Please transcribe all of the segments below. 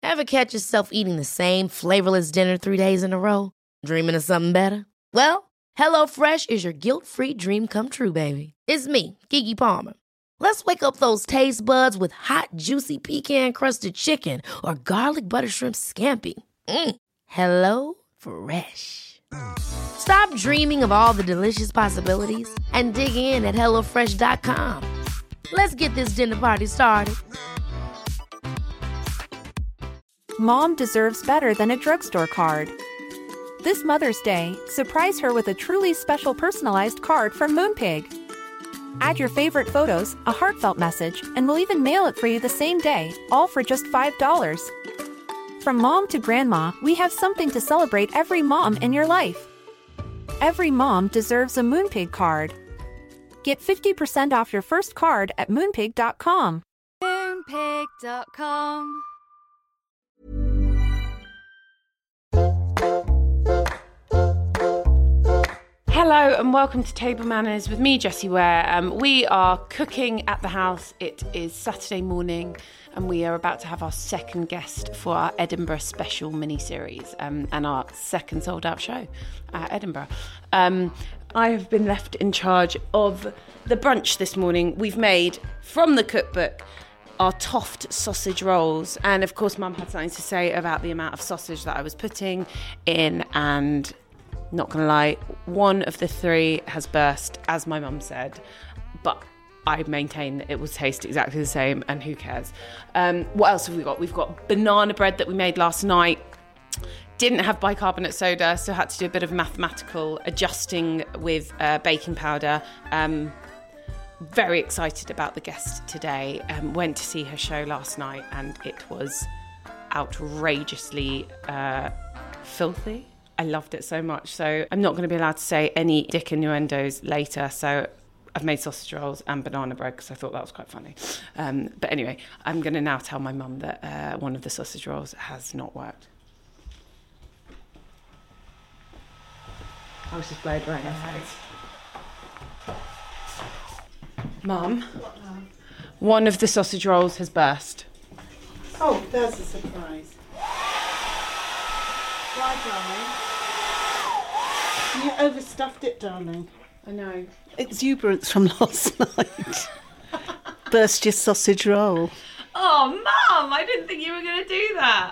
Ever catch yourself eating the same flavorless dinner 3 days in a row? Dreaming of something better? Well, HelloFresh is your guilt-free dream come true, baby. It's me, Keke Palmer. Let's wake up those taste buds with hot, juicy pecan-crusted chicken or garlic butter shrimp scampi. Hello Fresh. Stop dreaming of all the delicious possibilities and dig in at HelloFresh.com. Let's get this dinner party started. Mom deserves better than a drugstore card. This Mother's Day, surprise her with a truly special personalized card from Moonpig. Add your favorite photos, a heartfelt message, and we'll even mail it for you the same day, all for just $5. From mom to grandma, we have something to celebrate every mom in your life. Every mom deserves a Moonpig card. Get 50% off your first card at Moonpig.com. Moonpig.com. Hello and welcome to Table Manners with me, Jessie Ware. We are cooking at the house. It is Saturday morning and we are about to have our second guest for our Edinburgh special mini-series and our second sold-out show at Edinburgh. I have been left in charge of the brunch this morning. We've made, from the cookbook, our Toft sausage rolls. And of course, Mum had something to say about the amount of sausage that I was putting in, and not gonna lie, one of the three has burst, as my mum said, but I maintain that it will taste exactly the same, and who cares? What else have we got? We've got banana bread that we made last night. Didn't have bicarbonate soda, so had to do a bit of mathematical adjusting with baking powder. Very excited about the guest today. Went to see her show last night, and it was outrageously filthy. I loved it so much. So I'm not going to be allowed to say any dick innuendos later. So I've made sausage rolls and banana bread because I thought that was quite funny. But anyway, I'm going to now tell my mum that one of the sausage rolls has not worked. I was just blowed right in her face. Mum, one of the sausage rolls has burst. Oh, there's a surprise. Why, darling? You overstuffed it, darling. I know. Exuberance from last night. Burst your sausage roll. Oh, Mum, I didn't think you were going to do that.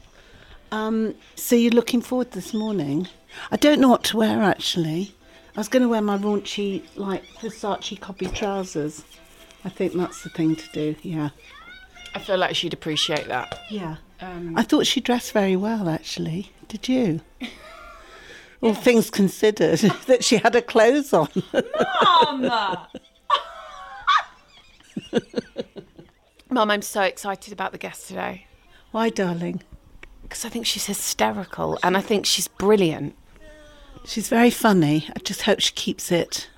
So you're looking forward this morning? I don't know what to wear, actually. I was going to wear my raunchy, Versace copy trousers. I think that's the thing to do, yeah. I feel like she'd appreciate that. Yeah. I thought she dressed very well, actually. Did you? All things considered, that she had her clothes on. Mum! Mum, I'm so excited about the guest today. Why, darling? Because I think she's hysterical and I think she's brilliant. She's very funny. I just hope she keeps it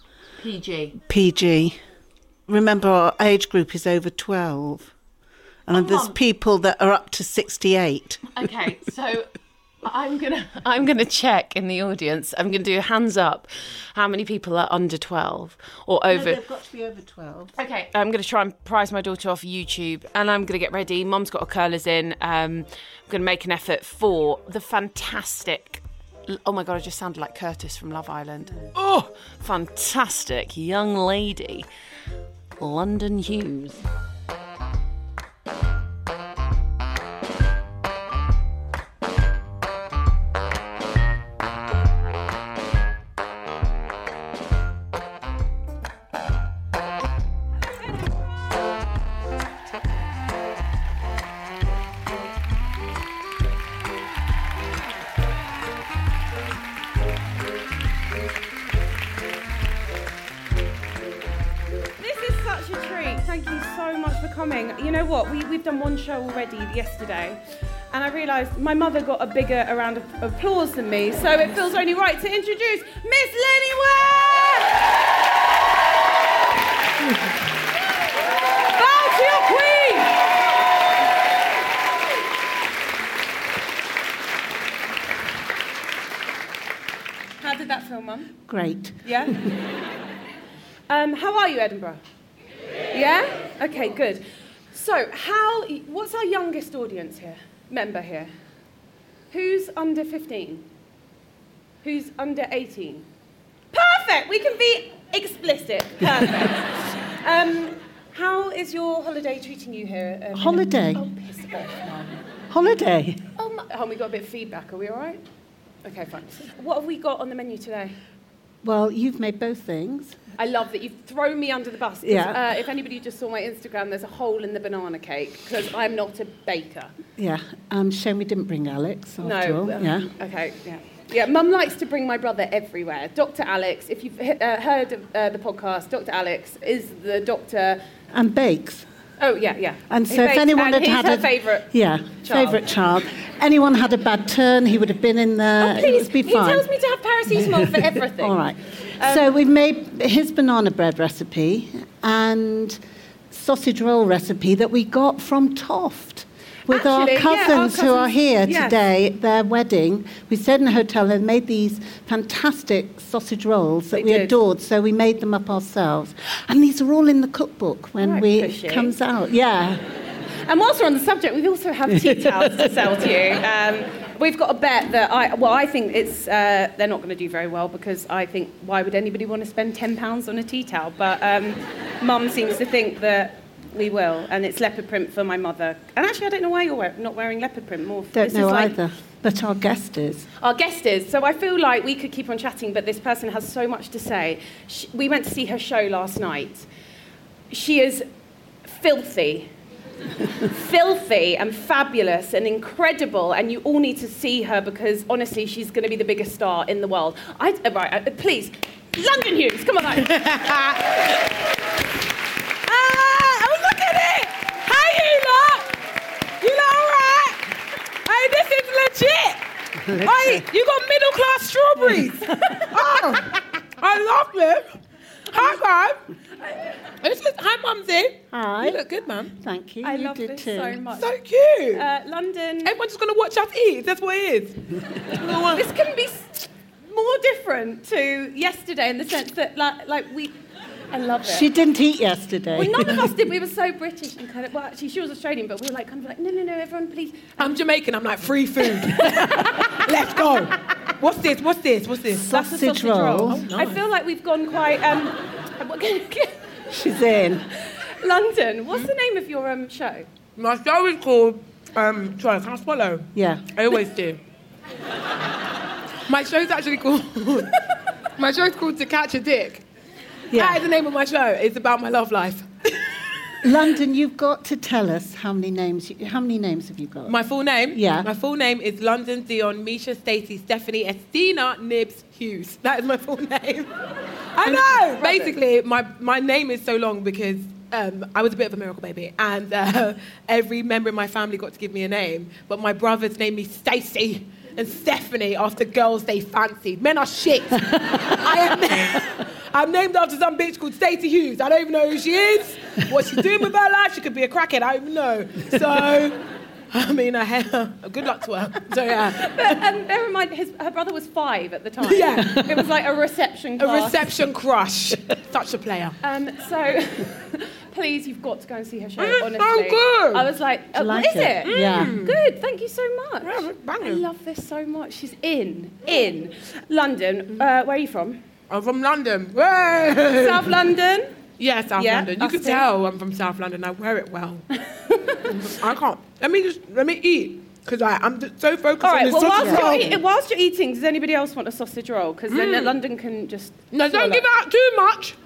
PG. Remember, our age group is over 12. And there's people that are up to 68. Okay, so I'm gonna check in the audience. I'm gonna do a hands up. How many people are under 12 or over? No, they've got to be over 12. Okay, I'm gonna try and prize my daughter off YouTube, and I'm gonna get ready. Mum's got her curlers in. I'm gonna make an effort for the fantastic. Oh my God, I just sounded like Curtis from Love Island. Oh, fantastic young lady, London Hughes. You know what, we've done one show already yesterday, and I realised my mother got a bigger round of applause than me, so it feels only right to introduce Miss Lenny Ware! Bow to your queen! How did that feel, Mum? Great. Yeah? How are you, Edinburgh? Yeah? Okay, good. So, what's our youngest audience here? Member here? Who's under 15? Who's under 18? Perfect! We can be explicit. Perfect. How is your holiday treating you here? Holiday? Oh, piss off, Mum. Holiday? Oh, we got a bit of feedback. Are we all right? Okay, fine. What have we got on the menu today? Well, you've made both things. I love that you've thrown me under the bus. Yeah. If anybody just saw my Instagram, there's a hole in the banana cake because I'm not a baker. Yeah. Shame we didn't bring Alex after all. Okay, yeah. Yeah, Mum likes to bring my brother everywhere. Dr. Alex, if you've heard of the podcast, Dr. Alex is the doctor... And bakes. Oh, yeah. And so if anyone had her favourite favourite child. Anyone had a bad turn, he would have been in there. Oh, please, it would be fine. He tells me to have paracetamol for everything. All right. So we've made his banana bread recipe and sausage roll recipe that we got from Toft. With our cousins who are here today, their wedding. We stayed in a hotel and made these fantastic sausage rolls that we adored, so we made them up ourselves. And these are all in the cookbook when it comes out. Yeah. And whilst we're on the subject, we also have tea towels to sell to you. We've got a bet that I think it's they're not going to do very well because I think why would anybody want to spend £10 on a tea towel? But Mum seems to think that we will, and it's leopard print for my mother. And actually, I don't know why you're not wearing leopard print more. Don't know either, but our guest is. Our guest is. So I feel like we could keep on chatting, but this person has so much to say. We went to see her show last night. She is filthy. Filthy and fabulous and incredible, and you all need to see her because honestly she's going to be the biggest star in the world. Please, London Hughes, come on. Oh, look at it! Hey, you lot all right? Hey, this is legit. Hey, you got middle class strawberries. Oh, I love this. Hi guys. Hi, Mumsy. Hi. You look good, Mum. Thank you. I you love did this too. so much. So cute. London. Everyone's just going to watch us eat. That's what it is. This couldn't be more different to yesterday in the sense that, I love it. She didn't eat yesterday. Well, none of us did. We were so British and kind of, well, actually, she was Australian, but we were no, everyone, please. I'm Jamaican. I'm like, free food. Let's go. What's this? Sausage That's a sausage roll. roll. Oh, nice. I feel like we've gone quite... She's in. London, what's the name of your show? My show is called... sorry, can I swallow? Yeah. I always do. My show's actually called... My show's called To Catch a Dick. Yeah. That is the name of my show. It's about my love life. London, you've got to tell us how many names have you got? My full name? Yeah. My full name is London Dion Misha Stacey Stephanie Estina Nibs Hughes. That is my full name. I know! Basically, my name is so long because I was a bit of a miracle baby and every member in my family got to give me a name, but my brothers named me Stacey and Stephanie after girls they fancied. Men are shit. I'm named after some bitch called Stacey Hughes. I don't even know who she is, what she's doing with her life. She could be a crackhead, I don't even know. So, I mean, good luck to her. So, yeah. And bear in mind, her brother was 5 at the time. Yeah. It was like a reception class. A reception crush. Such a player. So, please, you've got to go and see her show, It's honestly. so good. I was like, like is it? it? Yeah. Good, thank you so much. Yeah, it's banging. I love this so much. She's in. London, where are you from? I'm from London. Way! South London? Yeah, South London. You can tell I'm from South London. I wear it well. I can't. Let me eat. Because I'm so focused on this sausage roll. Whilst you're eating, does anybody else want a sausage roll? Because then London can just... No, don't give out too much.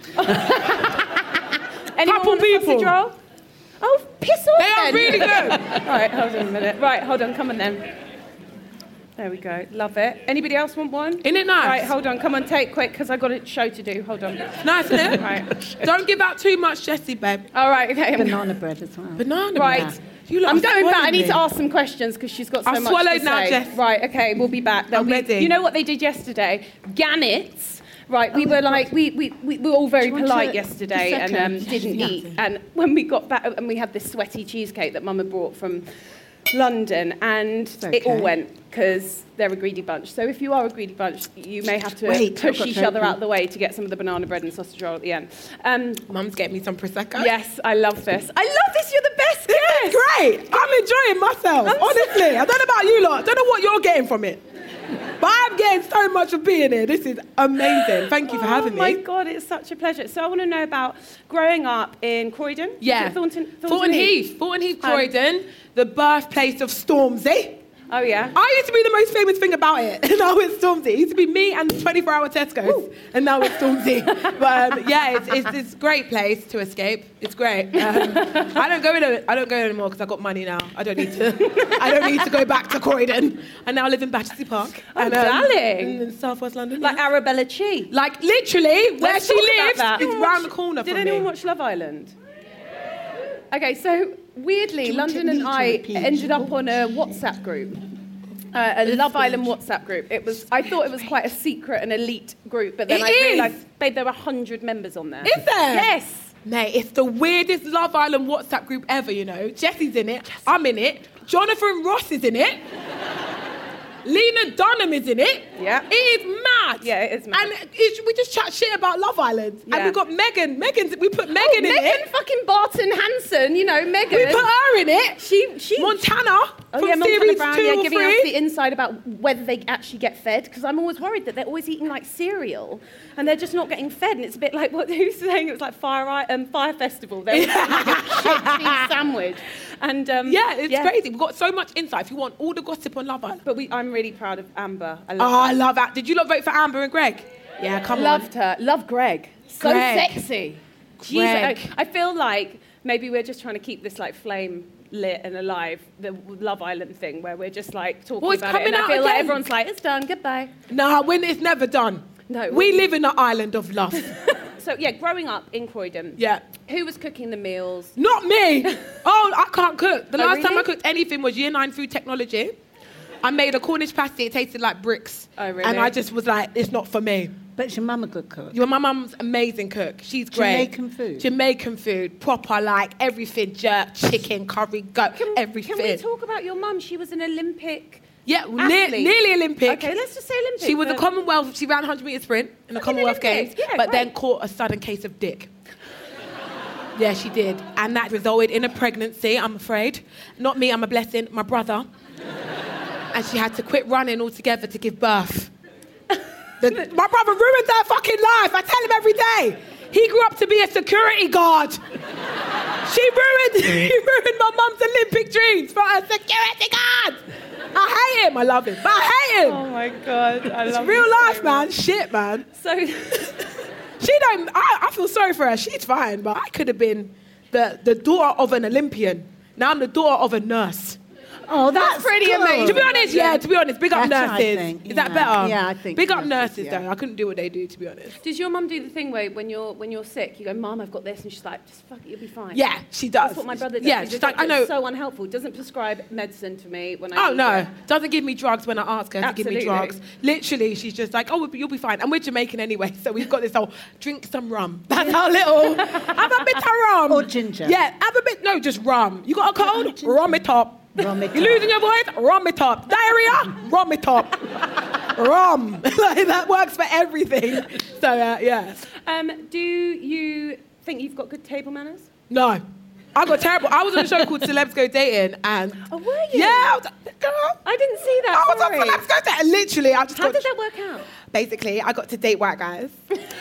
Anyone Couple want a sausage people. roll? Oh, piss off They are then. really good. Right, hold on a minute. Right, hold on, come on then. There we go, love it. Anybody else want one? Isn't it nice? Right, hold on, come on, take quick, because I've got a show to do, hold on. Nice, isn't it? Right. Don't give out too much, Jessie, babe. All right, okay. Banana bread as well. Banana Right. bread. You lot I'm are going back. I spoiling need me. to ask some questions because she's got so I've much swallowed to say. now, Jess. Right, okay, we'll be back. I'm ready. You know what they did yesterday? Gannets. Right, we were like, we were all very Do you want polite to- yesterday just a and second. didn't eat. And when we got back, and we had this sweaty cheesecake that Mum had brought from London, and it all okay. went because they're a greedy bunch. So if you are a greedy bunch, you may have to push each other out of the way to get some of the banana bread and sausage roll at the end. Mum's getting me some Prosecco. Yes, I love this. I love this. You're the best guest. This is great. I'm enjoying myself, honestly. I don't know about you lot. I don't know what you're getting from it. But I'm getting so much of being here. This is amazing. Thank you for having me. Oh, my God, it's such a pleasure. So I want to know about growing up in Croydon. Yeah. Thornton Heath, Croydon, the birthplace of Stormzy. Oh, yeah? I used to be the most famous thing about it. And now it's Stormzy. It used to be me and 24-hour Tesco's. Ooh. And now it's Stormzy. But yeah, it's a great place to escape. It's great. I don't go in anymore because I've got money now. I don't need to go back to Croydon. I now live in Battersea Park. Oh, darling. In South West London. Like Arabella Chi. Like literally, where she lives is round the corner from me. Did anyone watch Love Island? Okay, so weirdly, London and I ended up on a WhatsApp group, a Love Island WhatsApp group. I thought it was quite a secret and elite group, but then I realised, babe, there were 100 members on there. Is there? Yes. Mate, it's the weirdest Love Island WhatsApp group ever, you know. Jesse's in it, I'm in it, Jonathan Ross is in it. Lena Dunham is in it. Yeah. It is mad. Yeah, it is mad. And we just chat shit about Love Island. Yeah. And we got Megan. We put Megan in it. Megan fucking Barton Hanson, you know, Megan. We put her in it. She Montana from Montana series Brown, 2 or giving 3. us the insight about whether they actually get fed, because I'm always worried that they're always eating like cereal and they're just not getting fed, and it's a bit like what who's saying it was like Fire Festival. They're like a shit cheese sandwich. And it's crazy. We've got so much insight. If you want all the gossip on Love Island. But I'm really proud of Amber. I love that. Did you lot vote for Amber and Greg? Yeah, come on. Loved her. Love Greg. So Greg. sexy. Greg. Jesus. I feel like maybe we're just trying to keep this like flame lit and alive, the Love Island thing, where we're just like talking about it. And I feel like everyone's like, it's done, goodbye. Nah, it's never done. No. We live in an island of love. So, yeah, growing up in Croydon. Yeah. Who was cooking the meals? Not me. Oh, I can't cook. The last time really? I cooked anything was Year 9 food technology. I made a Cornish pasty. It tasted like bricks. Oh, really? And I just was like, it's not for me. But is your mum a good cook? My mum's amazing cook. She's great. Jamaican food. Proper, like, everything. Jerk, chicken, curry, goat, everything. Can we talk about your mum? She was an Olympic Yeah, nearly Olympic. Okay, let's just say Olympic. She was a Commonwealth. She ran 100 metre sprint in the Commonwealth Games, but then caught a sudden case of dick. Yeah, she did. And that resulted in a pregnancy, I'm afraid. Not me, I'm a blessing. My brother. And she had to quit running altogether to give birth. My brother ruined her fucking life. I tell him every day. He grew up to be a security guard. He ruined my mum's Olympic dreams for a security guard. I hate him. I love him, but I hate him. Oh my God, I love It's real life, so man. much. Shit, man. So I feel sorry for her. She's fine, but I could have been the daughter of an Olympian. Now I'm the daughter of a nurse. Oh, that's pretty cool. amazing. To be honest, big up Better, I nurses. think. Is that Yeah. better? Yeah, I think Big up nurses, nurses, though. I couldn't do what they do, to be honest. does your mum do the thing where when you're sick, you go, Mum, I've got this, and she's like, just fuck it, you'll be fine. Yeah, she does. That's what my brother does. Yeah, He's she's a like, I doctor. know. It's so unhelpful. Doesn't prescribe medicine to me when I Oh, need no. it. Doesn't give me drugs when I ask her to give me Absolutely. drugs. Literally, she's just like, oh, you'll be fine. And we're Jamaican anyway, so we've got this whole, drink some rum. That's our little, have a bit of rum. Or ginger. Yeah, have a bit, no, just rum. You got a cold? Rum it up. Rum it You're up. losing your voice? Rum it up. Diarrhea? Rum it up. Rum. Like, that works for everything. So, yeah. Do you think you've got good table manners? No. I got terrible. I was on a show called Celebs Go Dating, and... Oh, were you? Yeah, I was, girl. I didn't see that. I was sorry. on Celebs Go Dating. Literally, I just How did that work out? Basically, I got to date white guys.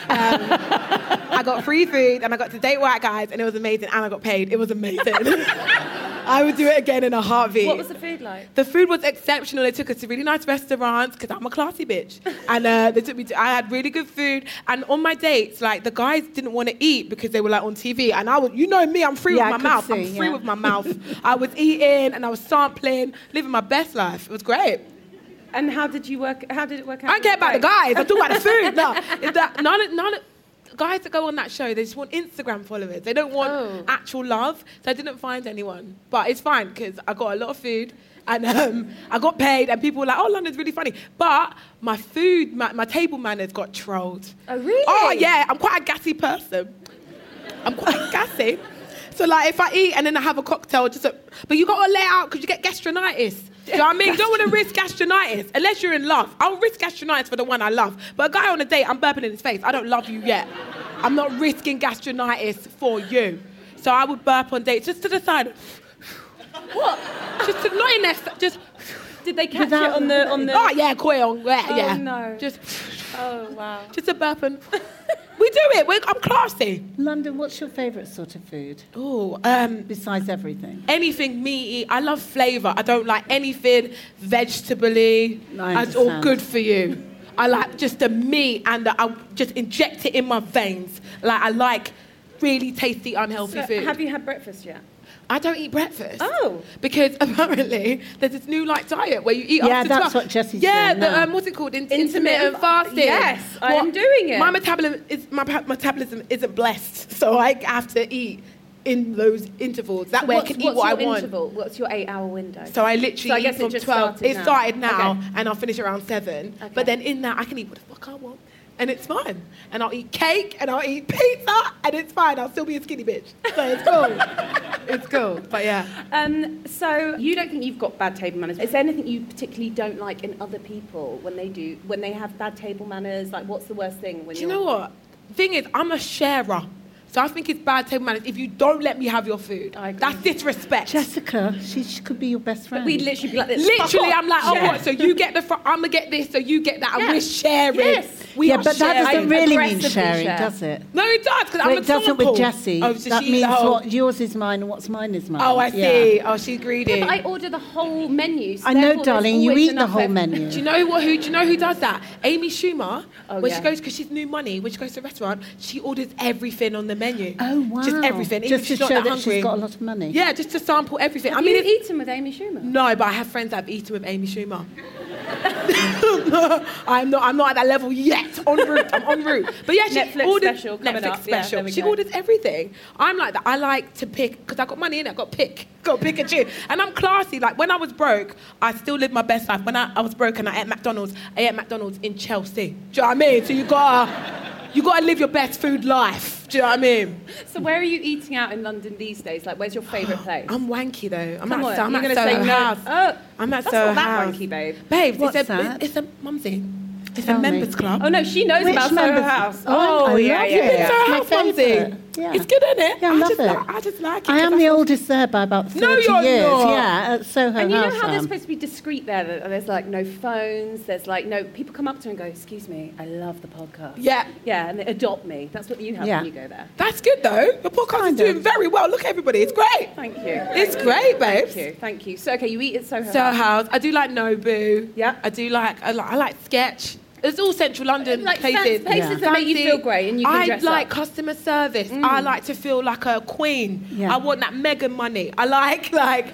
I got free food, and I got to date white guys, and it was amazing, and I got paid. It was amazing. I would do it again in a heartbeat. What was the food like? The food was exceptional. They took us to really nice restaurants, because I'm a classy bitch. And they took me to, I had really good food. And on my dates, like, the guys didn't want to eat because they were, like, on TV. And I was, you know me, I'm free with my mouth. I'm free with my mouth. I was eating, and I was sampling, living my best life. It was great. And how did it work out? I don't care about the guys. I talk about the food. No, none of guys that go on that show, they just want Instagram followers. They don't want actual love. So I didn't find anyone. But it's fine because I got a lot of food and I got paid and people were like, oh, London's really funny. But my food, my table manners got trolled. Oh, really? Oh, yeah. I'm quite a gassy person. I'm quite gassy. So like if I eat and then I have a cocktail, but you got to lay it out because you get gastronitis. Do you know what I mean? You don't want to risk gastronitis unless you're in love. I'll risk gastronitis for the one I love. But a guy on a date, I'm burping in his face. I don't love you yet. I'm not risking gastronitis for you. So I would burp on dates just to the side. What? Just to, not in there, just... Did they catch it on the... Oh, yeah, quite on. Yeah. Oh, no. Just... Oh, wow. Just a burp and... We do it. I'm classy. London, what's your favourite sort of food? Oh, besides everything. Anything meaty. I love flavour. I don't like anything vegetable-y. It's all good for you. I like just the meat and I just inject it in my veins. Like I like really tasty, unhealthy food. Have you had breakfast yet? I don't eat breakfast. Oh. Because apparently there's this new like diet where you eat after 12. Yeah, that's what Jessie's doing. Yeah, what's it called? Intermittent fasting. Yes, I am doing it. My metabolism isn't blessed, so I have to eat in those intervals. That way I can eat what I want. Interval? What's your 8-hour window? So I literally eat from 12. It started now, okay. and I'll finish around 7. Okay. But then in that, I can eat what the fuck I want. And it's fine. And I'll eat cake, and I'll eat pizza, and it's fine. I'll still be a skinny bitch. So it's cool. It's cool, but yeah. So you don't think you've got bad table manners. Is there anything you particularly don't like in other people when they have bad table manners? Like, what's the worst thing when Do you know what? Thing is, I'm a sharer. So I think it's bad table manners if you don't let me have your food. That's disrespect. Jessica, she could be your best friend. We'd literally be like this. Literally, I'm like, what? So you get I'm going to get this, so you get that, and we're sharing. Yes. But that doesn't really mean aggressively sharing, share. does it? No, it does, because I'm a It doesn't sample. with Jessie. Oh, so that she's means what yours is mine and what's mine is mine. Oh, I see. Oh, she's greedy. Yeah, but I order the whole menu. So I know, therefore darling, there's you always eat the enough whole menu. Do you know who does that? Amy Schumer. Oh, when yeah. she goes, because she's new money, when she goes to a restaurant, she orders everything on the menu. Oh, wow. Just everything. Even Just if to she's show not that hungry. she's got a lot of money. Yeah, just to sample everything. Have you eaten with Amy Schumer? No, but I have friends that have eaten with Amy Schumer. I'm not at that level yet. I'm en route. But yeah, she Netflix orders special coming Netflix up. Yeah, special. there we She go. orders everything. I'm like that. I like to pick because I got money in it. I got to pick and choose. And I'm classy. Like when I was broke, I still lived my best life. When I was broke and I ate McDonald's in Chelsea. Do you know what I mean? So you gotta live your best food life. Do you know what I mean? So where are you eating out in London these days? Like, where's your favourite place? I'm wanky though. I'm Come on, at you're gonna Soho say no. House. Oh, I'm at that's Soho not that House. wanky, babe. Babes, What's that? It's a mumsy. It's Tell a me. members club. Oh no, she knows Which about Soho members? House. Oh, I love it. You've been Yeah. Soho It's my House, mumsy. favourite. Yeah. It's good, isn't it? Yeah, I love it. I just like it. I am the oldest there by about 30 No, you're years. not. Yeah, at Soho And you know House. how they're I am. supposed to be discreet there? There's like no phones. There's like no people come up to her and go, "Excuse me, I love the podcast." Yeah. Yeah, and they adopt me. That's what you have Yeah. when you go there. That's good though. Your podcast is Kind doing of. very well. Look, everybody, it's great. Thank you. It's great, babes. Thank you. So okay, you eat at Soho Soho House. House. I do like Nobu. Yeah. I like Sketch. It's all central London Like places. places that make you feel great and you can dress I like up. customer service. I like to feel like a queen. Yeah. I want that Meghan money. I like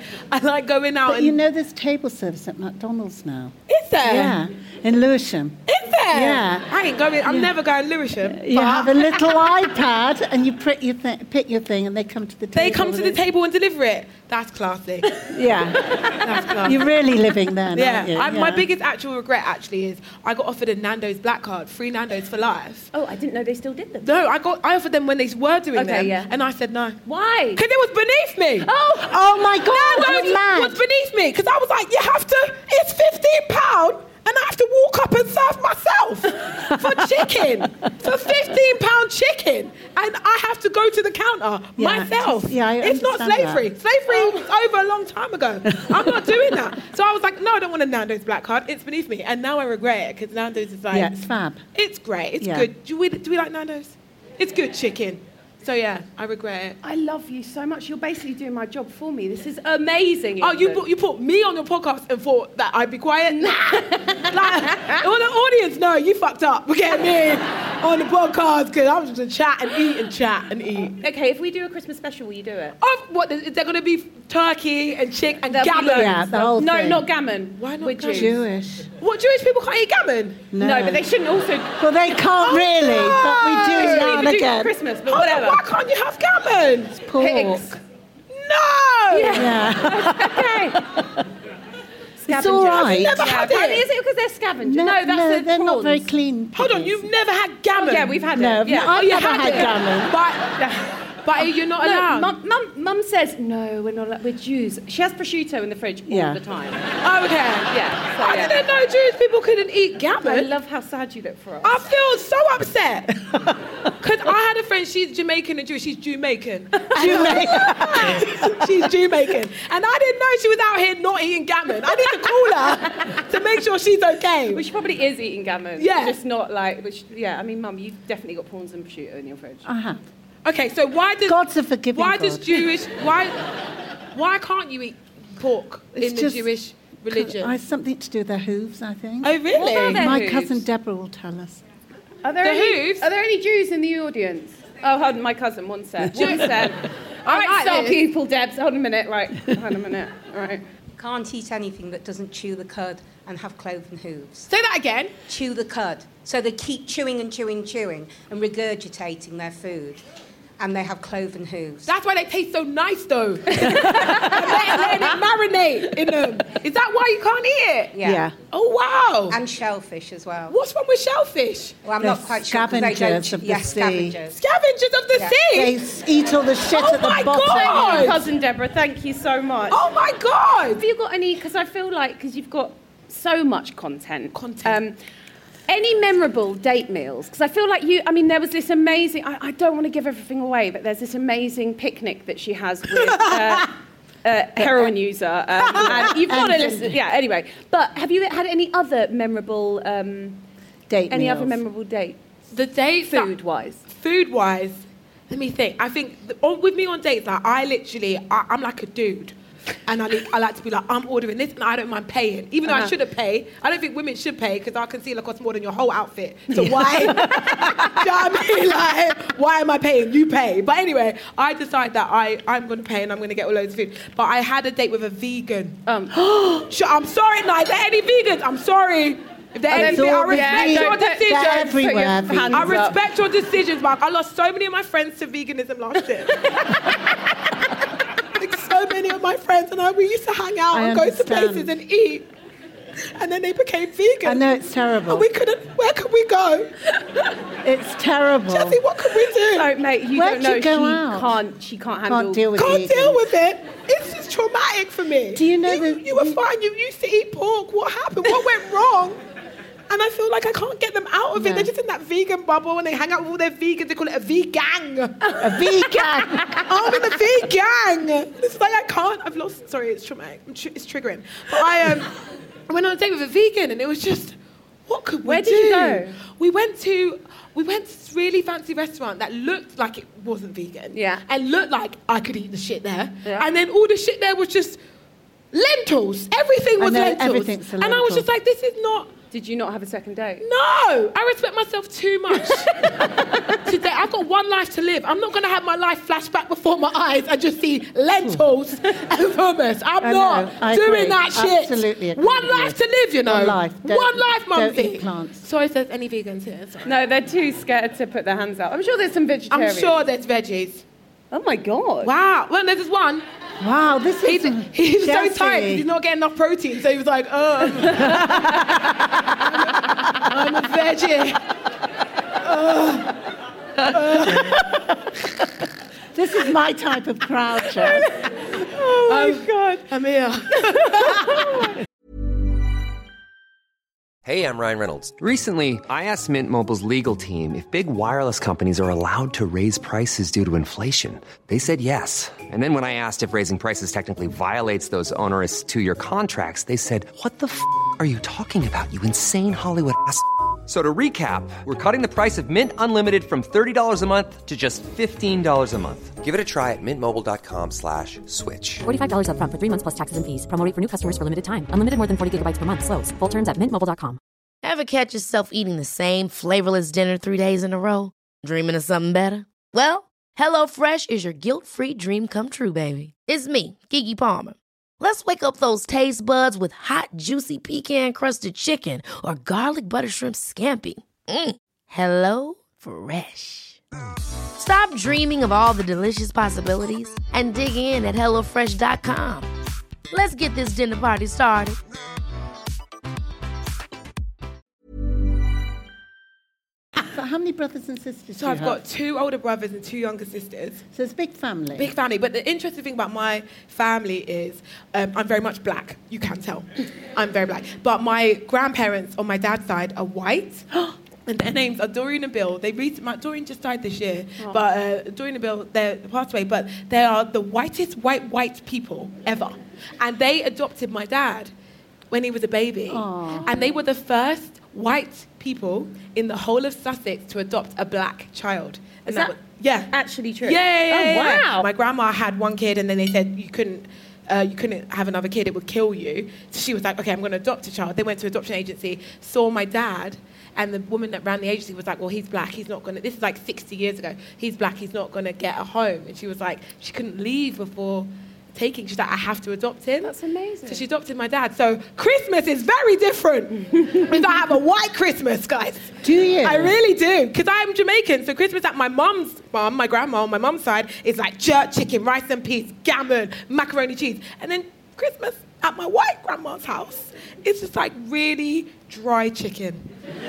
going out But and... you know there's table service at McDonald's now. Is there? Yeah, in Lewisham. Is there? Yeah. I ain't going. I'm never going Lewisham. You but have a little iPad and you pick your thing and they come to the table. They come to the with it. table and deliver it. That's classy. Yeah. That's classy. You're really living there, aren't you? My biggest actual regret actually is I got offered a Nando's Black Card, free Nando's for life. Oh, I didn't know they still did them. No, I offered them when they were doing Okay, them, yeah. and I said no. Why? Because it was beneath me. Oh my God, Nando's you're mad. was beneath me because I was like, it's £15 and I have to walk up and serve myself for chicken, for £15 chicken, and I have to go to the counter myself. Yeah, I it's not understand slavery. that. Slavery was over a long time ago. I'm not doing that. So I was like, no, I don't want a Nando's Black Card. It's beneath me, and now I regret it because Nando's is like, Yeah, it's fab. it's great. It's Yeah. good. Do we like Nando's? It's good chicken. So yeah, I regret it. I love you so much. You're basically doing my job for me. This is amazing. Oh, England. you put me on your podcast and thought that I'd be quiet? Nah. Like, all the audience know you fucked up for getting me on the podcast because I was just going to chat and eat and chat and eat. Okay, if we do a Christmas special, will you do it? Oh, what, is there going to be turkey and chicken and There'll be gammon? Yeah, the whole No, thing. not gammon. Why not With gammon? Jews. Jewish. What, Jewish people can't eat gammon? No, but they shouldn't also. Well, they can't really, but we do Shouldn't now even and do again. Christmas, but Hold on, whatever. why can't you have gammon? Pork. Pigs. No! Yeah. Okay. It's all right. Never Yeah, had apparently, it. is it because they're scavengers? No, that's they're not very prawns. clean. Hold on, piggies. you've never had gammon? Yeah, we've had No, it. Yeah. I've you never had had it. gammon. But But you're not allowed. Mum says, no, we're not allowed. We're Jews. She has prosciutto in the fridge all the time. Oh, okay. Yeah. So, I didn't know Jewish people couldn't eat gammon. I love how sad you look for us. I feel so upset. Because I had a friend, she's Jamaican and Jewish. She's Jamaican. She's Jamaican. And I didn't know she was out here not eating gammon. I need to call her to make sure she's okay. Well, she probably is eating gammon. Yeah. Just not like, I mean, Mum, you've definitely got prawns and prosciutto in your fridge. I have. Okay, so why does... God's a forgiving Why God. does Jewish... Why can't you eat pork in the Jewish religion? It's something to do with their hooves, I think. Oh, really? What are their My hooves? cousin Deborah will tell us. Are there any Jews in the audience? Oh, hold on, my cousin, one sec. All right, stop, people, Debs. Hold on a minute. Right, hold on a minute. All right. Can't eat anything that doesn't chew the cud and have cloven hooves. Say that again. Chew the cud. So they keep chewing and regurgitating their food. And they have cloven hooves. That's why they taste so nice, though. letting it marinate in them. Is that why you can't eat it? Yeah. Oh, wow. And shellfish as well. What's wrong with shellfish? Well, I'm not quite sure. Scavengers of the sea. Scavengers. Scavengers of the sea? They eat all the shit at the bottom. God. Cousin Deborah, thank you so much. Oh, my God. Have you got any, because I feel like, because you've got so much content. Any memorable date meals? Because I feel like there was this amazing, I don't want to give everything away, but there's this amazing picnic that she has with heroin user. And you've got to listen. Yeah, anyway. But have you had any other memorable other memorable dates? The date Food-wise. Food-wise, let me think. I think with me on dates, like, I'm like a dude. And I like to be like, I'm ordering this and I don't mind paying. Even though I shouldn't pay. I don't think women should pay because our concealer costs more than your whole outfit. So why? Do you know what I mean? Like, why am I paying? You pay. But anyway, I decide that I'm going to pay and I'm going to get all loads of food. But I had a date with a vegan. I'm sorry, now, is there any vegans? I'm sorry. If there are any, I respect your decisions. They're everywhere. I respect your decisions, Mark. I lost so many of my friends to veganism last year. So many of my friends and we used to hang out and go to places and eat. And then they became vegan. I know, it's terrible. And where could we go? It's terrible. Jessie, what could we do? No, mate, you Where'd don't you know. go out? She can't handle. Can't deal with it. It's just traumatic for me. Do you know that you were fine? You used to eat pork. What happened? What went wrong? And I feel like I can't get them out of it. They're just in that vegan bubble and they hang out with all their vegans. They call it a vegan. A vegan. I'm in the vegan. It's like I can't. I've lost. Sorry, it's traumatic. It's triggering. But I went on a date with a vegan and it was just, what could we do? Where did you go? We went to this really fancy restaurant that looked like it wasn't vegan. Yeah. And looked like I could eat the shit there. Yeah. And then all the shit there was just lentils. Everything was lentils. Everything's a lentil. And I was just like, this is not... Did you not have a second date? No! I respect myself too much. Today, I've got one life to live. I'm not going to have my life flash back before my eyes and just see lentils and hummus. I'm not doing that shit. Absolutely agree. One life to live, you know. One life. One life, Don't mumsy. eat plants. Sorry if there's any vegans here. Sorry. No, they're too scared to put their hands out. I'm sure there's some vegetarians. I'm sure there's veggies. Oh my God. Wow. Well, there's one. Wow, this is... He's so tired because he's not getting enough protein, so he was like, I'm a veggie. This is my type of crowd, Joe. Oh my God. I'm here. Hey, I'm Ryan Reynolds. Recently, I asked Mint Mobile's legal team if big wireless companies are allowed to raise prices due to inflation. They said yes. And then when I asked if raising prices technically violates those onerous two-year contracts, they said, what the f*** are you talking about, you insane Hollywood ass f- So to recap, we're cutting the price of Mint Unlimited from $30 a month to just $15 a month. Give it a try at mintmobile.com/switch. $45 up front for 3 months plus taxes and fees. Promo rate for new customers for limited time. Unlimited more than 40 gigabytes per month. Slows full terms at mintmobile.com. Ever catch yourself eating the same flavorless dinner 3 days in a row? Dreaming of something better? Well, HelloFresh is your guilt-free dream come true, baby. It's me, Keke Palmer. Let's wake up those taste buds with hot, juicy pecan-crusted chicken or garlic butter shrimp scampi. Hello Fresh. Stop dreaming of all the delicious possibilities and dig in at HelloFresh.com. Let's get this dinner party started. how many brothers and sisters So do you I've have? got 2 older brothers and 2 younger sisters. So it's a big family. Big family. But the interesting thing about my family is I'm very much black. You can tell. I'm very black. But my grandparents on my dad's side are white. And their names are Doreen and Bill. Doreen just died this year, but Doreen and Bill, they passed away. But they are the whitest white people ever. And they adopted my dad when he was a baby. Aww. And they were the first white people in the whole of Sussex to adopt a black child. And Is that yeah. actually true? Yeah. Oh, wow. My grandma had one kid, and then they said you couldn't have another kid, it would kill you. So she was like, okay, I'm going to adopt a child. They went to an adoption agency, saw my dad, and the woman that ran the agency was like, well, he's black, he's not going to, this is like 60 years ago, he's black, he's not going to get a home. And she was like, she couldn't leave before taking, she's like, I have to adopt him. That's amazing. So she adopted my dad. So Christmas is very different. Because I have a white Christmas, guys. Do you? I really do. Because I'm Jamaican. So Christmas at my mum's mum, my grandma on my mum's side, is like jerk chicken, rice and peas, gammon, macaroni cheese. And then Christmas at my white grandma's house, it's just like really dry chicken.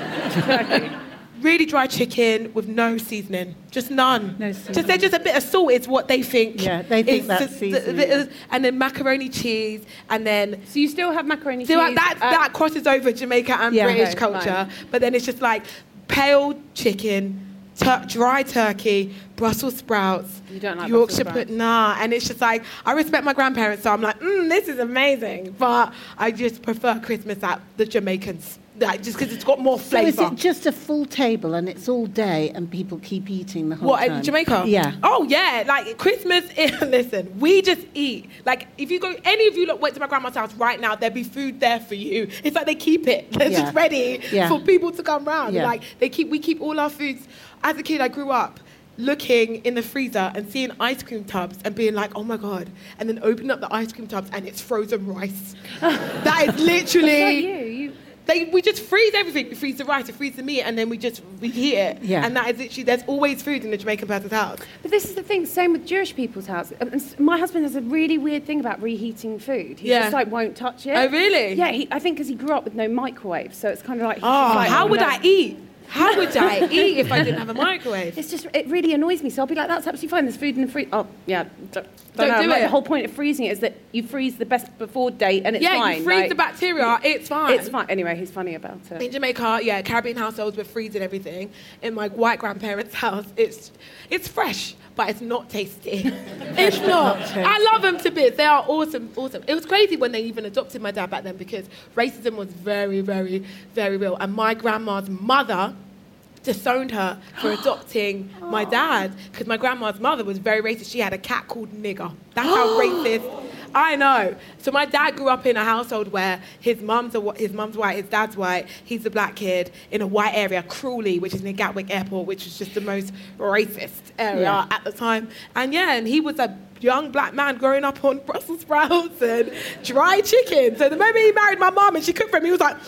Really dry chicken with no seasoning. Just none. No seasoning. Just a bit of salt is what they think. Yeah, they think is that's just seasoning. and then macaroni cheese, and then... So you still have macaroni So cheese? that crosses over Jamaica and Yeah. British Okay, culture. But then it's just like pale chicken, dry turkey, Brussels sprouts, You don't like Yorkshire Brussels sprouts? nah. And it's just like, I respect my grandparents, so I'm like, this is amazing. But I just prefer Christmas at the Jamaicans. Like, just because it's got more So is flavour. it just a full table and it's all day and people keep eating the whole What, time? in Jamaica? Yeah. Oh, yeah. Like, Christmas, listen, we just eat. Like, if you go, any of you lot went to my grandma's house right now, there'd be food there for you. It's like they keep it. They're Yeah. just ready Yeah. for people to come round. Yeah. Like, we keep all our foods. As a kid, I grew up looking in the freezer and seeing ice cream tubs and being like, oh my God. And then opening up the ice cream tubs and it's frozen rice. That is literally... We just freeze everything. We freeze the rice, we freeze the meat, and then we heat it. Yeah. And that is literally, there's always food in the Jamaican person's house. But this is the thing, same with Jewish people's house. My husband has a really weird thing about reheating food. He just like won't touch it. Oh, really? Yeah, I think because he grew up with no microwave, so it's kind of like... How would I eat? How would I eat if I didn't have a microwave? It's just, it really annoys me. So I'll be like, that's absolutely fine. There's food in the freezer. Oh, yeah. Don't do like, it. the whole point of freezing it is that you freeze the best before date and it's fine. Yeah, you freeze the bacteria, it's fine. It's fine. Anyway, he's funny about it. In Jamaica, yeah, Caribbean households, we're freezing everything. In my white grandparents' house, it's fresh, but it's not tasty. It's not. I love them to bits. They are awesome. It was crazy when they even adopted my dad back then because racism was very, very, very real. And my grandma's mother disowned her for adopting my dad because my grandma's mother was very racist. She had a cat called Nigger. That's how racist. I know. So my dad grew up in a household where his mum's white, his dad's white. He's a black kid in a white area, Crawley, which is near Gatwick Airport, which was just the most racist area at the time. And he was a young black man growing up on Brussels sprouts and dry chicken. So the moment he married my mum and she cooked for him, he was like,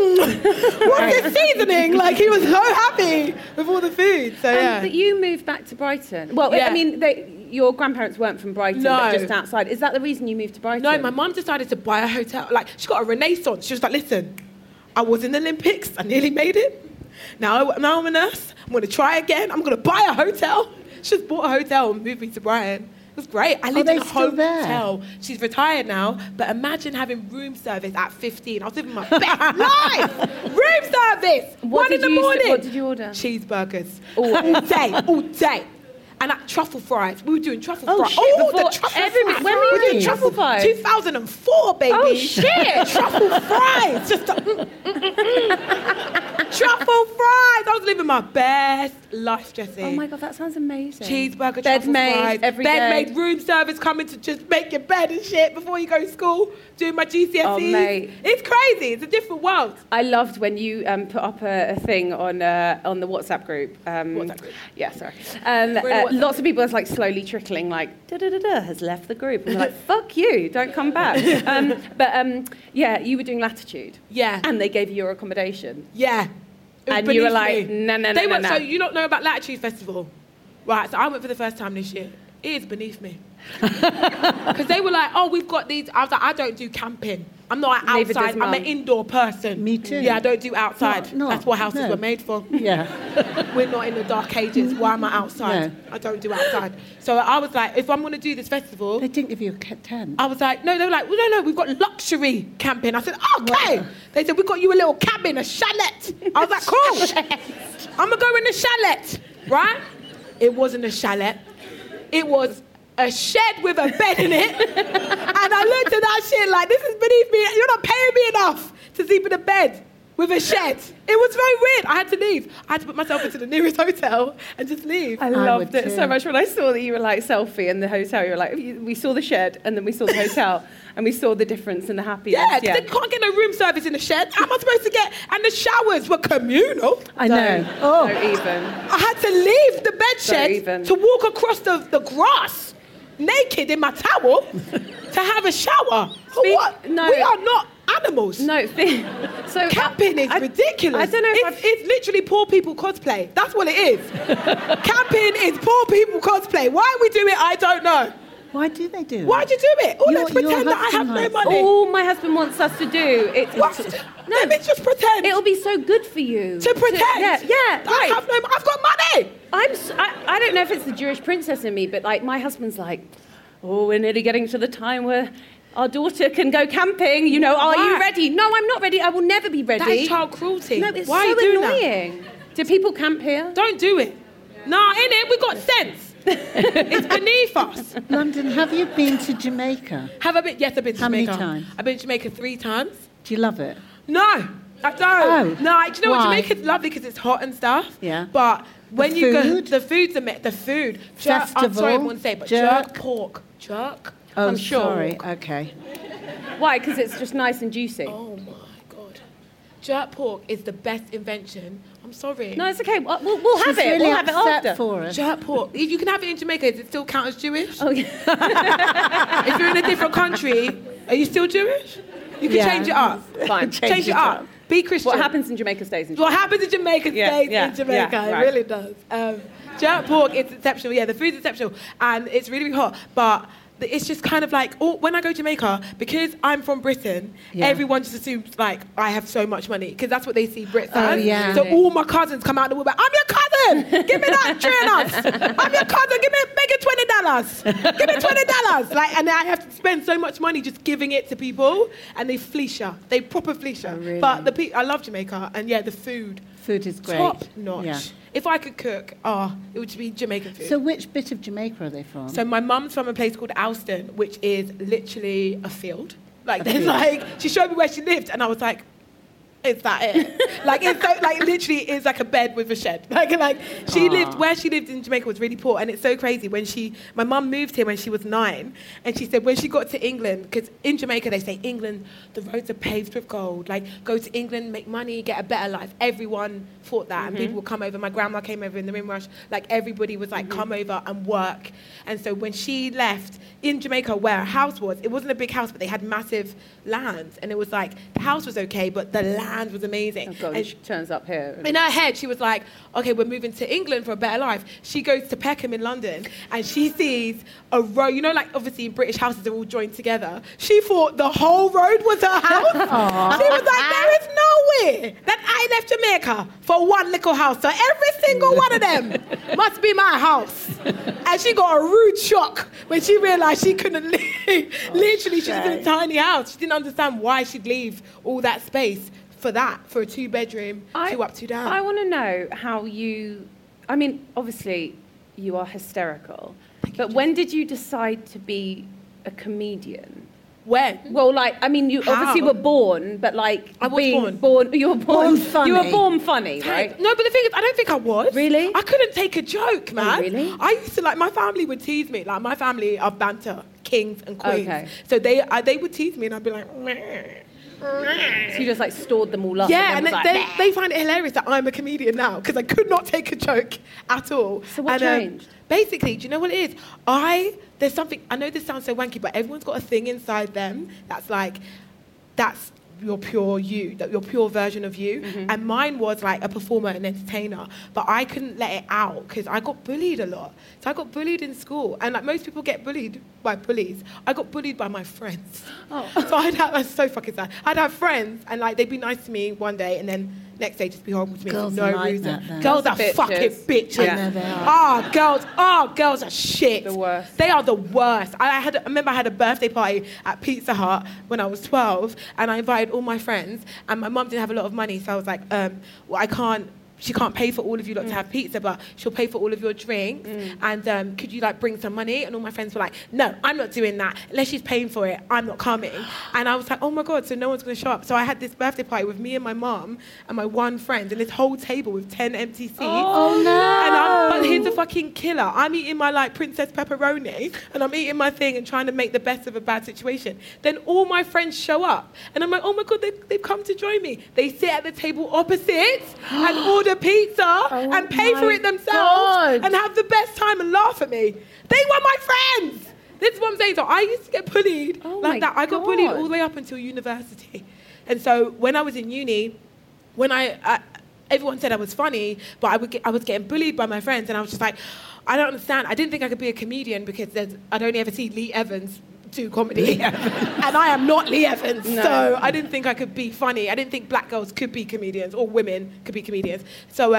what's this seasoning? Like, he was so happy with all the food. So, But you moved back to Brighton. Well, I mean, your grandparents weren't from Brighton, but just outside. Is that the reason you moved to Brighton? No, my mum decided to buy a hotel. Like, she got a Renaissance. She was like, listen, I was in the Olympics. I nearly made it. Now I'm a nurse. I'm going to try again. I'm going to buy a hotel. She just bought a hotel and moved me to Brighton. It was great. I lived in a hotel. She's retired now, but imagine having room service at 15. I was living my best life. Room service. What 1 in the morning. What did you order? Cheeseburgers. All day. And truffle fries. We were doing truffle fries. Shit, Oh, before the truffle fries. when were you doing truffle fries? 2004, baby. Oh, shit. Truffle fries. Just truffle fries. I was living my best life, Jessie. Oh my God, that sounds amazing. Cheeseburger, bed truffle made fries. every bed day. made, room service coming to just make your bed and shit before you go to school. Doing my GCSEs. Oh, mate. It's crazy. It's a different world. I loved when you put up a thing on the WhatsApp group. WhatsApp group? Yeah, sorry. WhatsApp Lots of people are like slowly trickling, like da-da-da-da has left the group. And we're like, fuck you, don't come back. Yeah, you were doing Latitude. Yeah. And they gave you your accommodation. Yeah. And you were beneath like, me. no. So you don't know about Latitude Festival? Right, so I went for the first time this year. It is beneath me. Because they were like, oh, we've got these. I was like, I don't do camping. I'm not an Neither does outside. I'm an Mum. indoor person. Me too. Yeah, I don't do outside. No, That's what houses no. were made for. Yeah. We're not in the dark ages. Why am I outside? No. I don't do outside. So I was like, if I'm going to do this festival, They didn't give you a tent. I was like, no, they were like, well, no, we've got luxury camping. I said, okay. They said, we've got you a little cabin, a chalet. I was like, cool. I'm going to go in the chalet, right? It wasn't a chalet. It was a shed with a bed in it. And I looked at that shit like, this is beneath me. You're not paying me enough to sleep in a bed with a shed. It was very weird. I had to leave. I had to put myself into the nearest hotel and just leave. I loved would it too. so much when I saw that you were like selfie in the hotel. You were like, we saw the shed and then we saw the hotel and we saw the difference and the happiness. Yeah, because they can't get no room service in the shed. How am I supposed to get? And the showers were communal. I know. Don't even. I had to leave the bed shed even. to walk across the grass naked in my towel to have a shower. For what? no. We are not animals. No, so Camping is ridiculous. I don't know if it's literally poor people cosplay. That's what it is. Camping is poor people cosplay. Why we do it, I don't know. Why do they do it? Why'd you do it? Oh, Your- let's pretend your that I have husband no likes money. all my husband wants us to do, Let me just pretend. it'll be so good for you. to pretend. Yeah, right. I've got money. I don't know if it's the Jewish princess in me, but like my husband's like, oh, we're nearly getting to the time where our daughter can go camping. You know, are you Why? ready? No, I'm not ready. I will never be ready. That is child cruelty. No, it's Why so are you doing annoying. Do people camp here? that? Don't do it. Nah, innit? We got sense. It's beneath us. London, have you been to Jamaica? Have I been? Yes, I've been to How many Jamaica. times? I've been to Jamaica 3 times. Do you love it? No, I don't. Oh, No, do you know what? why? Jamaica's lovely because it's hot and stuff. Yeah. But when you go, food? the food's the food. Jerk, I'm Festival? sorry, everyone to say, but jerk pork. Jerk. Oh, I'm sure. sorry. Okay. Why? Because it's just nice and juicy. Oh my God. Jerk pork is the best invention. I'm sorry. No, it's okay. We'll have She's it. really We'll have it upset after. for us. Jerk pork. If you can have it in Jamaica, does it still count as Jewish? Oh, yeah. If you're in a different country, are you still Jewish? You can Yeah. change it up. Fine. Change it up. Be Christian. What happens in Jamaica stays in What Jamaica. happens in Jamaica stays in Jamaica. yeah, It right. really does. Jerk pork is exceptional. Yeah, the food's exceptional. And it's really, really hot. But it's just kind of like, when I go to Jamaica, because I'm from Britain, everyone just assumes, like, I have so much money. Because that's what they see Brits as. yeah. So all my cousins come out and the woodwork, I'm your cousin! Give me that $3. I'm your cousin, make it $20. Give me $20. Like, and I have to spend so much money just giving it to people. And they fleece you. They proper fleece you. really? But I love Jamaica. And yeah, the food. Food is great. Top notch. Yeah. If I could cook, it would be Jamaican food. So which bit of Jamaica are they from? So my mum's from a place called Alston, which is literally a field. Like there's like she showed me where she lived, and I was like, is that it? Like it's so, like literally it's like a bed with a shed. Like she lived where she lived in Jamaica was really poor, and it's so crazy when my mum moved here when she was 9, and she said when she got to England, because in Jamaica they say England the roads are paved with gold. Like go to England, make money, get a better life. Everyone thought that, and people would come over. My grandma came over in the Windrush. Like everybody was like come over and work. And so when she left in Jamaica, where her house was, it wasn't a big house, but they had massive lands, and it was like the house was okay, but the land was amazing. Oh, God, And she turns up here. in her head, she was like, okay, we're moving to England for a better life. She goes to Peckham in London, and she sees a road. You know, like, obviously, British houses are all joined together. She thought the whole road was her house. She was like, there is no way that I left Jamaica for one little house. So every single one of them must be my house. And she got a rude shock when she realised she couldn't leave. Literally, she was in a tiny house. She didn't understand why she'd leave all that space for a 2-bedroom, 2 up, 2 down. I want to know how I mean, obviously, you are hysterical. But when did you decide to be a comedian? When? Well, like, I mean, you How? obviously were born, but like, I was being born. You were born funny. You were born funny, right? No, but the thing is, I don't think I was. Really? I couldn't take a joke, man. really? I used to, like, my family would tease me. Like, my family are banter, kings and queens. Okay. So they would tease me, and I'd be like, meh. So you just like stored them all up. Yeah, and was like, they find it hilarious that I'm a comedian now because I could not take a joke at all. So what changed? Basically, do you know what it is? There's something, I know this sounds so wanky, but everyone's got a thing inside them that's like, that's your pure you, that your pure version of you. And mine was like a performer and entertainer, but I couldn't let it out because I got bullied a lot. So I got bullied in school, and like most people get bullied by bullies, I got bullied by my friends. So that's so fucking sad. I'd have friends, and like they'd be nice to me one day, and then next day just be horrible to me for no reason. Girls are fucking bitches. Yeah, they are. Girls are shit. The worst. They are the worst. I remember I had a birthday party at Pizza Hut when I was 12, and I invited all my friends, and my mum didn't have a lot of money, so I was like, she can't pay for all of you lot to have pizza, but she'll pay for all of your drinks. And could you like bring some money? And all my friends were like, no, I'm not doing that. Unless she's paying for it, I'm not coming. And I was like, oh my God, so no one's going to show up. So I had this birthday party with me and my mum and my one friend, and this whole table with 10 empty seats. Oh no! And here's a fucking killer. I'm eating my like princess pepperoni, and I'm eating my thing and trying to make the best of a bad situation. Then all my friends show up, and I'm like, oh my God, they've come to join me. They sit at the table opposite and order pizza and pay for it themselves and have the best time and laugh at me. They were my friends. This is what I'm saying. So I used to get bullied like that. I got bullied all the way up until university. And so when I was in uni, when everyone said I was funny, but I was getting bullied by my friends, and I was just like, I don't understand. I didn't think I could be a comedian because I'd only ever see Lee Evans do comedy. And I am not Lee Evans. No. So I didn't think I could be funny. I didn't think black girls could be comedians or women could be comedians. So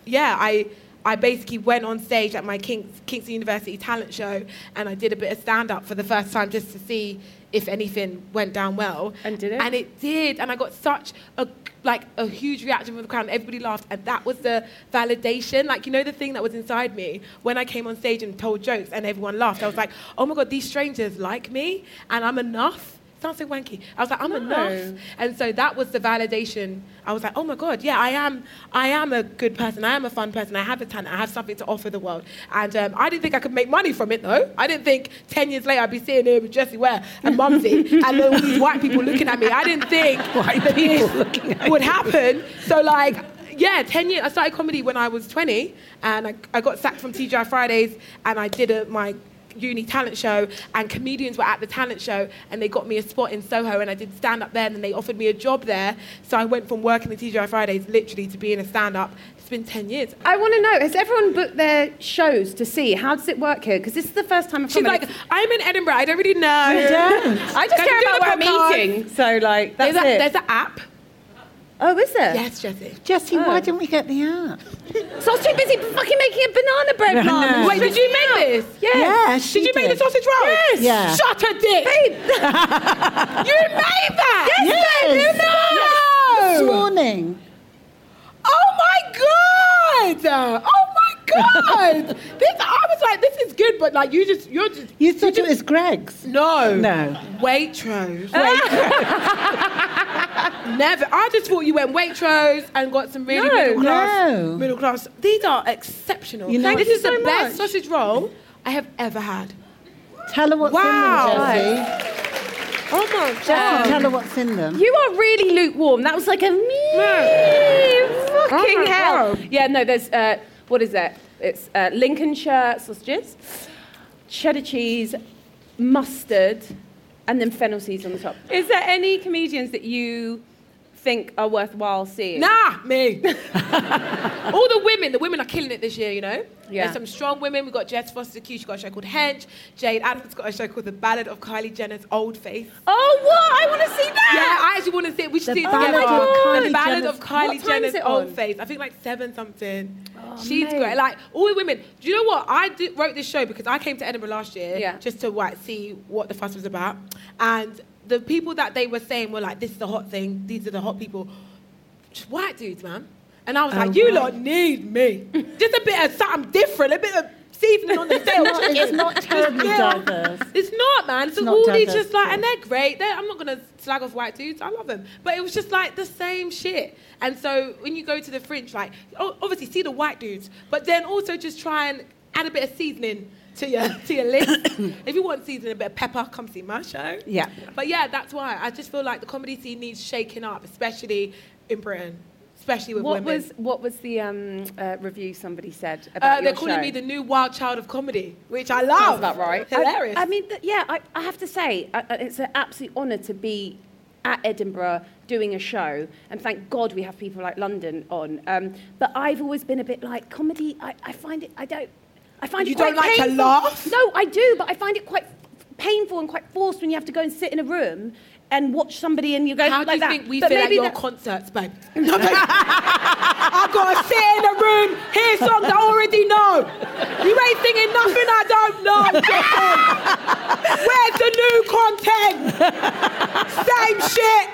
I basically went on stage at my Kingston University talent show, and I did a bit of stand-up for the first time just to see if anything went down well. And did it? And it did. And I got such a huge reaction from the crowd, and everybody laughed, and that was the validation. Like, you know, the thing that was inside me when I came on stage and told jokes and everyone laughed. I was like, oh my God, these strangers like me, and I'm enough. Sounds so wanky. I was like, I'm enough. And so that was the validation. I was like, oh my God, yeah, I am a good person. I am a fun person. I have a talent. I have something to offer the world. And I didn't think I could make money from it, though. I didn't think 10 years later I'd be sitting here with Jessie Ware and Mumsy and all these white people looking at me. I didn't think white people looking at would happen. So like, yeah, 10 years. I started comedy when I was 20, and I got sacked from TGI Fridays, and I did my uni talent show, and comedians were at the talent show, and they got me a spot in Soho, and I did stand up there, and then they offered me a job there. So I went from working at TGI Fridays literally to being a stand-up. It's been 10 years. I want to know, has everyone booked their shows to see? How does it work here? Because this is the first time I've come. She's like, I'm in Edinburgh, I don't really know. I don't. I just care about where I'm eating. So like, that's it. There's an app. Oh, is there? Yes, Jessie. Jessie, why didn't we get the app? So I was too busy fucking making a banana bread, Mum. No. Wait, did you make this? Yes. Did you make the sausage roll? Yes. Yeah. Shut a dick. Babe. You made that? Yes. No. This morning. Oh my God. Oh my God. I was like, this is good, but like, you're just. You thought it was Greg's? No. Waitrose. Never. I just thought you went Waitrose and got some really middle class. These are exceptional. You know, this is the so best much. sausage roll I have ever had. Tell her what's in them, Jessie. Oh my God. Jessie, tell her what's in them. You are really lukewarm. That was like a fucking hell. God. Yeah, no, there's, what is that? It's Lincolnshire sausages, cheddar cheese, mustard, and then fennel seeds on the top. Is there any comedians that you think are worthwhile seeing? Nah, me. All the women are killing it this year, you know? Yeah. There's some strong women. We've got Jess Foster Q, she's got a show called Hench. Jade Adams got a show called The Ballad of Kylie Jenner's Old Face. Oh, what? I want to see that! Yeah, I actually want to see it. We should see it Ballad together. of Kylie The Ballad Jenner's- of Kylie What time Jenner's is it Old on? Face. I think like 7 something. Oh, She's mate. great. Like, all the women. Do you know what? Wrote this show because I came to Edinburgh last year just to see what the fuss was about. And the people that they were saying were like, this is the hot thing. These are the hot people. Just white dudes, man. And I was like, you lot need me. Just a bit of something different, a bit of seasoning on the tail. It's not terribly diverse. It's not, man. It's not all these diverse just like, at and they're great. I'm not going to slag off white dudes. I love them. But it was just like the same shit. And so when you go to the Fringe, like, obviously see the white dudes, but then also just try and add a bit of seasoning to your list. If you want seasoning, a bit of pepper, come see my show. Yeah. But yeah, that's why. I just feel like the comedy scene needs shaking up, especially in Britain. Especially with women. What was the review somebody said about your they're calling show? me the new wild child of comedy, which I love. Sounds about right. Hilarious. I mean, I have to say, it's an absolute honour to be at Edinburgh doing a show, and thank God we have people like London on. But I've always been a bit like comedy. I find it. I find You it quite don't like to painful. laugh? No, I do, but I find it quite painful and quite forced when you have to go and sit in a room and watch somebody and you go How like do you that. think we But feel at maybe your that- concerts, babe? No, babe. I've got to sit in a room, hear songs I already know. You ain't singing nothing I don't know, Jessie. Where's the new content? Same shit.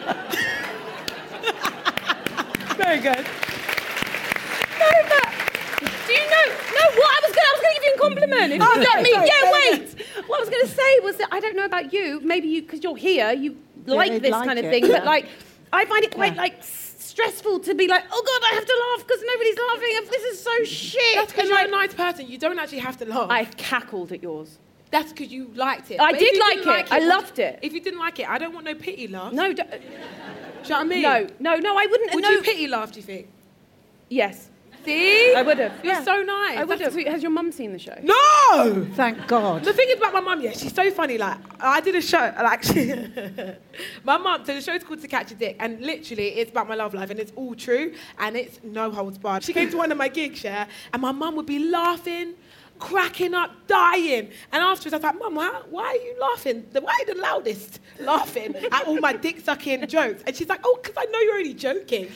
Very good. No, but do you know? No, what I was going to give you a compliment. If you let me, wait. What I was going to say was that I don't know about you. Maybe you, because you're here, you like you'd this like kind of it, thing. yeah. But like, I find it quite like stressful to be like, oh God, I have to laugh because nobody's laughing. If this is so shit. That's because And, you're a nice person. You don't actually have to laugh. I cackled at yours. That's because you liked it. I But if did you like didn't it. I loved it. If you didn't like it, I don't want no pity laugh. No, Do you know what I mean? no, I wouldn't. Would no. you pity laugh, do you think? Yes, See? I would have. You're so nice. I would have. Has your mum seen the show? No! Thank God. The thing is about my mum, yeah, she's so funny. Like, I did a show, like, my mum, so the show's called To Catch a Dick, and literally it's about my love life, and it's all true, and it's no holds barred. She came to one of my gigs, yeah, and my mum would be laughing, cracking up, dying. And afterwards, I was like, Mum, why are you laughing? Why are you the loudest laughing at all my dick-sucking jokes? And she's like, oh, because I know you're only joking.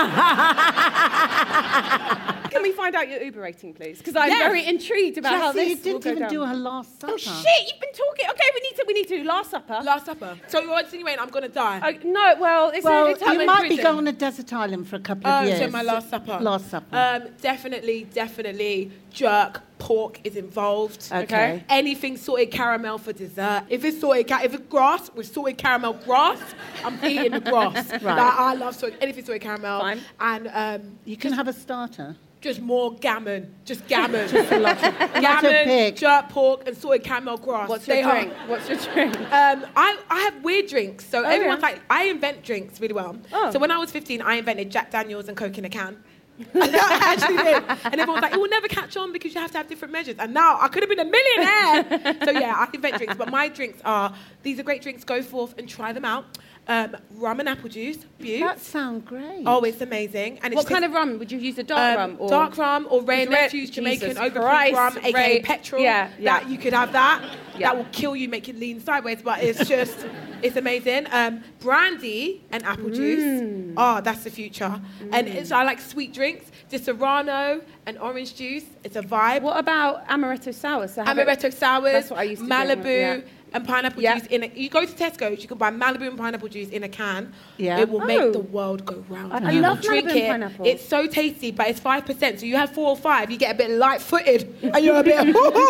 Can we find out your Uber rating, please? Because I'm Yes. very intrigued about how Jessie, this you will didn't go even down. do her Last Supper. Oh shit! You've been talking. Okay, we need to. Last Supper. Last Supper. So you're insinuating I'm going to die? No, well, it's Well, only time you in might be prison. going on a desert island for a couple of years. So my Last Supper. Last Supper. Definitely jerk. Pork is involved. Okay. Anything sorted caramel for dessert. If it's sorted, if it's grass with sorted caramel grass, I'm eating the grass. Right. Like, I love anything sorted caramel. Fine. And You can have a starter. just more gammon. Just gammon. Just a lot of gammon, pig. jerk pork, and sorted caramel grass. What's your drink? What's your drink? I have weird drinks. So everyone's yeah. like, I invent drinks really well. Oh. So when I was 15, I invented Jack Daniels and Coke in a can. I actually did. And everyone's like, it will never catch on because you have to have different measures. And now I could have been a millionaire. So yeah, I invent drinks. But my drinks are, these are great drinks. Go forth and try them out. Rum and apple juice. That sounds great. Oh, it's amazing. And What kind of rum? Would you use a dark rum? Or dark rum or Ray and Red- Nephew's Jamaican Jesus overproof Christ, rum, aka Ray- petrol. yeah. That you could have that. Yeah. That will kill you, make you lean sideways, but it's just, it's amazing. Brandy and apple juice. Oh, that's the future. And so I like sweet drinks. The Serrano and orange juice. It's a vibe. What about amaretto sour? So have it- Amaretto sours, That's what I used to drink, Malibu, yeah. and pineapple Yeah. juice in a. You go to Tesco's, you can buy Malibu and pineapple juice in a can. Yeah. It will Oh. make the world go round. I You love will drink Malibu and it. pineapple. It's so tasty, but it's 5%. So you have 4 or 5, you get a bit light-footed, and you're a bit.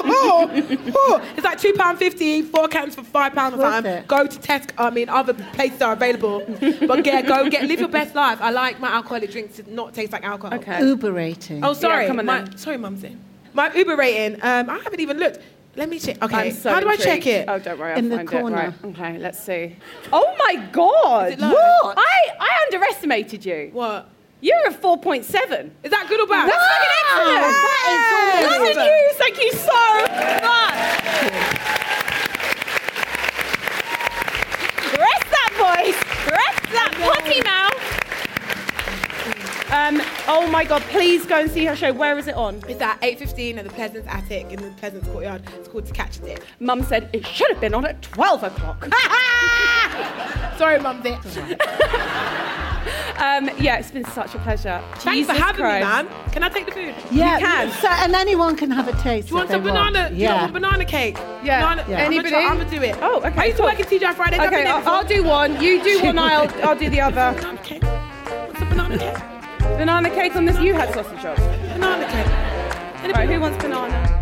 It's like £2.50, 4 cans for £5 or Worth something. it. Go to Tesco. I mean, other places are available, but live your best life. I like my alcoholic drinks to not taste like alcohol. Okay. Uber rating. Oh, sorry. Yeah, come on Sorry, Mumsy. My Uber rating, I haven't even looked. Let me check. Okay, I'm so how do I intrigued. check it? Oh, don't worry, I'll In the find corner. it. Right. Okay, let's see. Oh my God! Is it low? What? I underestimated you. What? You're a 4.7. Is that good or bad? That's fucking excellent. That is awesome. Thank you so much. Rest that voice. Rest that potty mouth. Oh my God, please go and see her show. Where is it on? It's at 8:15 at the Pleasance Attic in the Pleasance Courtyard. It's called To Catch a Dick. Mum said it should have been on at 12 o'clock. Sorry, Mumsy. Yeah, it's been such a pleasure. Thanks for having me, man. Can I take the food? Yeah, You can. So, and anyone can have a taste. Do you want if some they banana? Do you Yeah. want banana cake? Yeah. Banana, Yeah. Anybody? I'm gonna do it. Oh, okay, I used to cool. work in TGI Fridays. I've been Okay, there before. I'll do one. You do one, I'll do the other. Banana cake. What's a banana cake? Banana cake on this. You had sausage rolls. Banana cake. Right, who wants banana?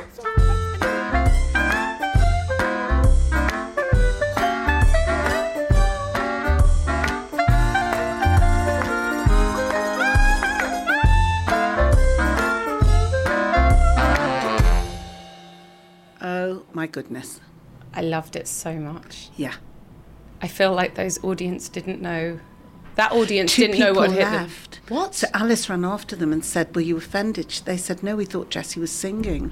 Oh my goodness. I loved it so much. Yeah. I feel like those audience didn't know. That audience Two didn't know what people hit them. laughed. What? So Alice ran after them and said, "Were you offended?" They said, "No, we thought Jessie was singing."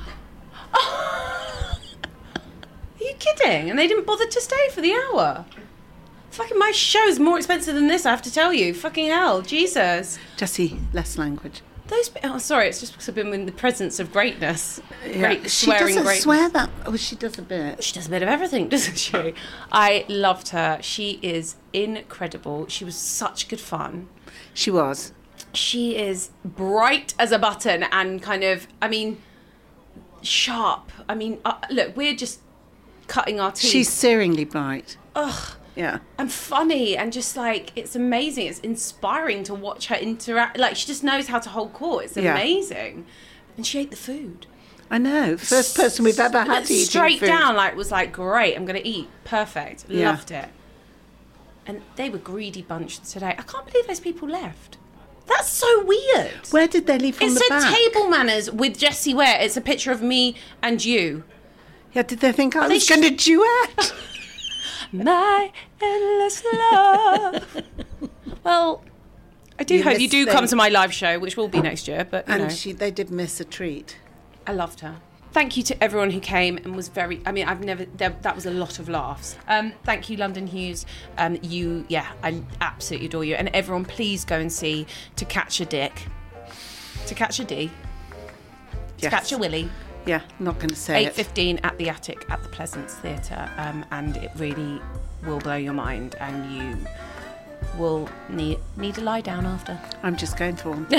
Are you kidding? And they didn't bother to stay for the hour. Fucking my show's more expensive than this, I have to tell you. Fucking hell, Jesus. Jessie, less language. Sorry, it's just because I've been in the presence of greatness. Yeah. Great She swearing doesn't greatness. swear that. Oh, she does a bit. She does a bit of everything, doesn't she? I loved her. She is incredible. She was such good fun. She was. She is bright as a button and kind of, sharp. Look, we're just cutting our teeth. She's searingly bright. Ugh. Yeah. And funny and just like, it's amazing. It's inspiring to watch her interact. Like, she just knows how to hold court. It's amazing. And she ate the food. I know. First person we've ever had eating straight food. down, was like, great, I'm going to eat. Perfect. Yeah. Loved it. And they were greedy bunch today. I can't believe those people left. That's so weird. Where did they leave from it the back? said Table Manners with Jessie Ware. It's a picture of me and you. Yeah, did they think I was going to duet? My endless love. Well, I do hope you do come to my live show, which will be next year. But you know. They did miss a treat. I loved her. Thank you to everyone who came and was very. That was a lot of laughs. Thank you, London Hughes. I absolutely adore you. And everyone, please go and see To Catch a Dick, To Catch a D, To Catch a Willy. Yeah, not going to say 8:15 at the Attic at the Pleasance Theatre, and it really will blow your mind, and you will need to lie down after. I'm just going to one.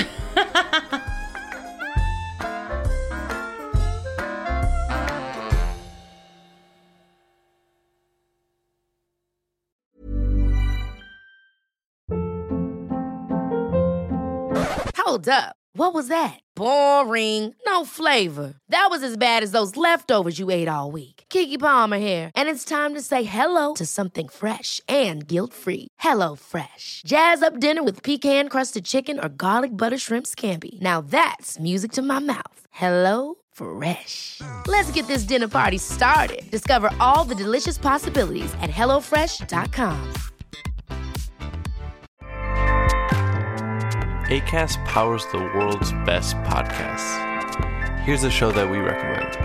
Hold up. What was that? Boring. No flavor. That was as bad as those leftovers you ate all week. Keke Palmer here, and it's time to say hello to something fresh and guilt-free. Hello Fresh. Jazz up dinner with pecan-crusted chicken or garlic butter shrimp scampi. Now that's music to my mouth. Hello Fresh. Let's get this dinner party started. Discover all the delicious possibilities at HelloFresh.com. Acast powers the world's best podcasts. Here's a show that we recommend.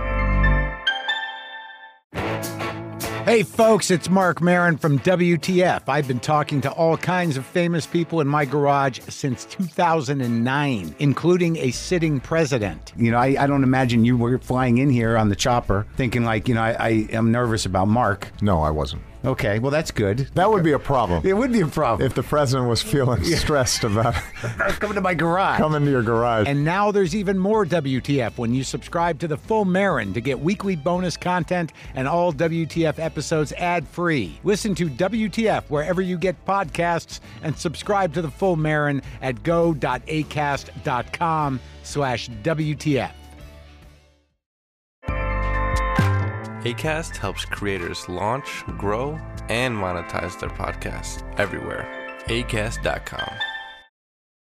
Hey folks, it's Mark Maron from WTF. I've been talking to all kinds of famous people in my garage since 2009, including a sitting president. You know, I don't imagine you were flying in here on the chopper thinking like, I am nervous about Mark. No, I wasn't. Okay, well, that's good. That would be a problem. It would be a problem. If the president was feeling stressed about coming to my garage. Coming to your garage. And now there's even more WTF when you subscribe to the Full Marin to get weekly bonus content and all WTF episodes ad-free. Listen to WTF wherever you get podcasts and subscribe to the Full Marin at go.acast.com/WTF. Acast helps creators launch, grow, and monetize their podcasts everywhere. Acast.com.